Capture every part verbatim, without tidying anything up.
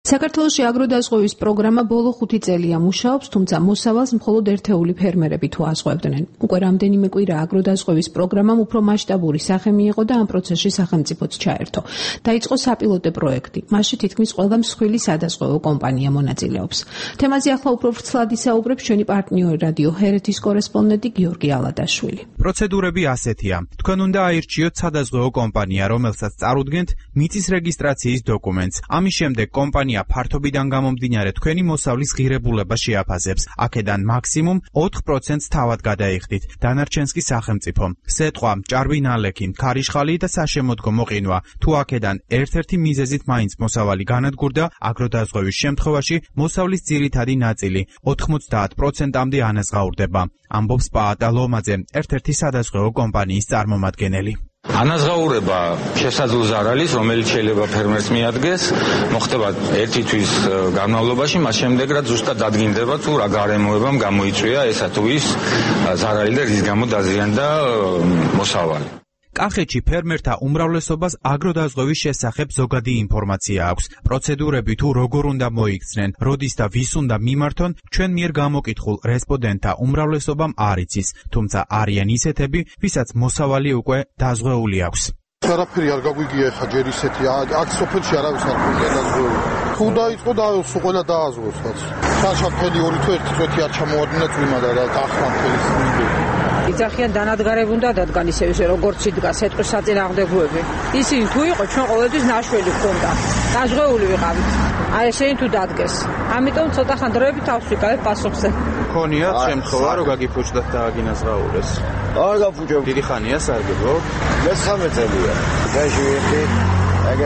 საქართველოში აგროდაზღვევის პროგრამა ბოლო ხუთი წელია მუშაობს, თუმცა მოსავალს მხოლოდ ერთეული ფერმერები თუ აზღვევდნენ. უკვე რამდენიმე კვირა აგროდაზღვევის პროგრამამ უფრო მასშტაბური სახე მიიღო და ამ პროცესში სახელმწიფოც ჩაერთო. დაიწყო საპილოტო პროექტი. მასში თითქმის ყველა მსხვილი სადაზღვევო კომპანია მონაწილეობს. თემაზე ახლა უფრო ვრცლად ისაუბრებს ჩვენი პარტნიორი რადიო ჰერეთის კორესპონდენტი გიორგი ალადაშვილი. პროცედურები ასეთია. თქვენ უნდა აირჩიოთ სადაზღვევო კომპანია, რომელსაც წარუდგენთ მიწის რეგისტრაციის დოკუმენტს. ამის შემდეგ კომპანია ფართობიდან გამომდინარე თქვენი მოსავლის ღირებულება შეაფასებს. აქედან მაქსიმუმ ოთხ პროცენტს თავად გადაიხდით. დანარჩენს კი სახელმწიფო. სეტყვა, ჭარბი ნალექი, ქარიშხალი და საშემოდგო მოყინვა. თუ აქედან ერთ-ერთი მიზეზით მაინც მოსავალი განადგურდა, აგროდაზღვევის შემთხვევაში მოსავლის ძირითადი ნაწილი ოთხმოცდაათ პროცენტამდე ანაზღაურდება. ამბობს პაატა ლომაძე, ერთ-ერთი სადაზღვევო კომპანიის წარმომადგენელი. ანაზღაურება შესაძლო ზარალის, რომელიც შეიძლება ფერმერს მიადგეს, მოხდება ერთი თვის განმავლობაში, მას შემდეგ რაც ზუსტად დადგინდება თუ რა გარემოებამ გამოიწვია ესა თუ ის ზარალი და რის გამო დაზიანდა მოსავალი. კახეთში ფერმერთა უმრავლესობას აგროდაზღვევის შესახებ ზოგადი ინფორმაცია აქვს. პროცედურები თუ როგორ უნდა მოიქცნენ, როდის და ვის უნდა მიმართონ, ჩვენ მიერ გამოკითხულ რესპონდენტთა უმრავლესობამ არ იცის, თუმცა არიან ისეთები, ვისაც მოსავალი უკვე დაზღვეული აქვს. არაფერი არ გაგვიგია ხა ჯერ ისეთი, აქ სოფელში არავის არ ხონდა დაზღვეული. თუ დაიწყო და ყველა დააზღვევს რაც. საშაფელი ორი თუ ერთი წვეთი არ ჩამოვარდნა წვიმა და ახლა ხელის მიდე. იძახიან დანადგარები უნდა დადგან ისე ისე როგორც იდგა სეტყვის საწინააღმდეგოები. ისინი თუ იყო ჩვენ ყოველთვის ნაშველი ჰქონდა. დაზღვეული ვიყავით. აი ესენი თუ დადგეს. ამიტომ ცოტა ხან დროებით თავს ვიკავებ პასუხზე. ქონიათ შემთხვევა რომ გაგიფუჭდათ და აგინაზღაურეს. არ გაფუჭებ. დიდი ხანია სარგებლო. მესამე წელია. დაჟე ერთი ეგე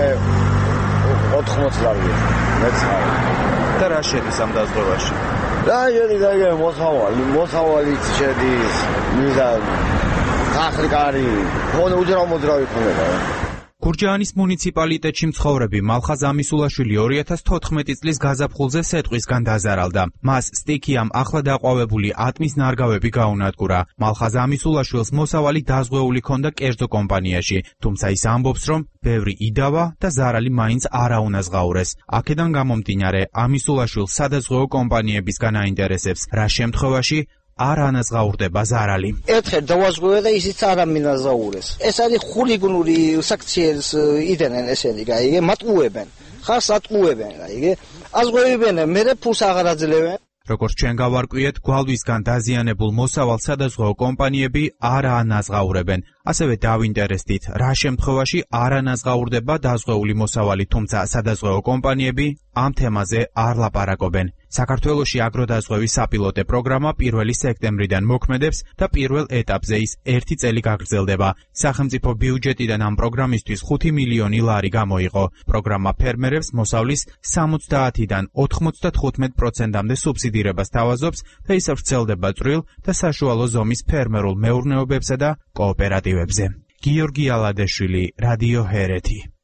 ოთხმოც ლარი. მეცხრე. და რა შედის ამ დაზღვევაში? და შედის ეგე მოსავალი, მოსავალიც შედის, მიზა ხახლიკარი, ხონე უძრავ-მოძრავი ხონება. გურჯაანის მუნიციპალიტეტში მცხოვრები მალხაზ ამისულაშვილი ორი ათას თოთხმეტი წლის გაზაფხულზე სეტყვისგან დაზარალდა. მას სტიქიამ ახლა დაყვავებული ატმის ნარგავები გაუნადგურა. მალხაზ ამისულაშვილს მოსავალი დაზღვეული ჰქონდა კერძო კომპანიაში, თუმცა ის ამბობს, რომ ბევრი იდავა და ზარალი მაინც არ აუნაზღაურეს. აქედან გამომდინარე, ამისულაშვილს სადაზღვეო კომპანიებისგან აინტერესებს, რა შემთხვევაში არ ანაზღაურდება ზარალი. ერთხელ დავაზღვევე და ისიც არ ამინაზღაურეს. ეს არის ხულიგნური საქციელს იდენენ ესენი, გაიგე, მატყუებენ. ხარს ატყუებენ, გაიგე. აზღვევებენ, მერე ფულს აღარ აძლევენ. როგორც ჩვენ გავარკვიეთ, გვალვისგან დაზიანებულ მოსავალ სადაზღვეო კომპანიები არ აანაზღაურებენ. ასევე დავინტერესდით, რა შემთხვევაში არ ანაზღაურდება დაზღვეული მოსავალი, თუმცა სადაზღვეო კომპანიები ამ თემაზე არ ლაპარაკობენ. საქართველოში აგროდაზღვევის საპილოტო პროგრამა პირველი სექტემბრიდან მოქმედებს და პირველ ეტაპზე ის ერთი წელი გაგრძელდება. სახელმწიფო ბიუჯეტიდან ამ პროგრამისთვის ხუთი მილიონი ლარი გამოიყო. პროგრამა ფერმერებს მოსავლის სამოცდაათიდან ოთხმოცდათხუთმეტ პროცენტამდე სუბსიდირებას თავაზობს და ის ვრცელდება წვრილ და საშუალო ზომის ფერმერულ მეურნეობებსა და კოოპერატივებზე. გიორგი ალადაშვილი, რადიო ჰერეთი.